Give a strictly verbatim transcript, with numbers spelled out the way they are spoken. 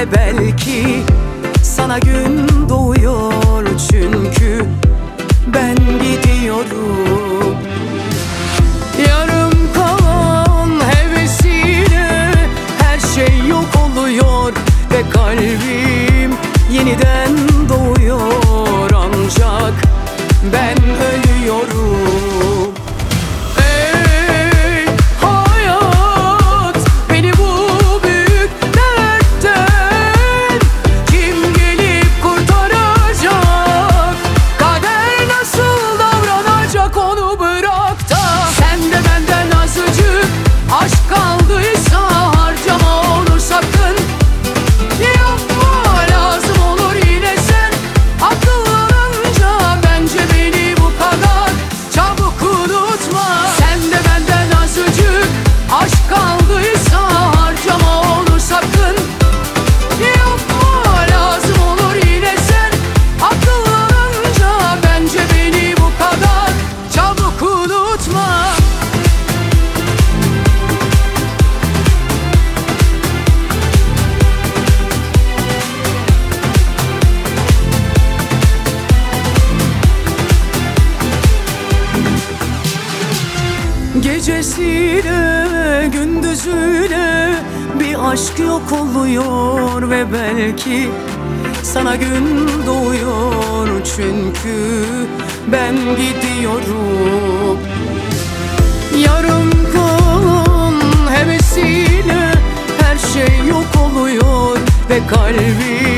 ve belki sana gün doğuyor, çünkü ben gidiyorum. Yarım kalan hevesiyle her şey yok oluyor ve kalbim yeniden doğuyor, ancak ben ölüyorum. Ey hayat, beni bu büyük dertten kim gelip kurtaracak? Kader nasıl davranacak, onu bırak da sen de benden azıcık aşk kaldıysa harcama onu sakın. Yapma, lazım olur yine sen akıllanınca, bence beni bu kadar çabuk unutma. Sen de benden azıcık aşk kaldıysa harcama onu sakın. Yapma, lazım olur yine sen akıllanınca, bence beni bu kadar çabuk unutma. Gecesiyle gündüzüyle bir aşk yok oluyor ve belki sana gün doğuyor, çünkü ben gidiyorum. Yarım kalan hevesiyle her şey yok oluyor ve kalbim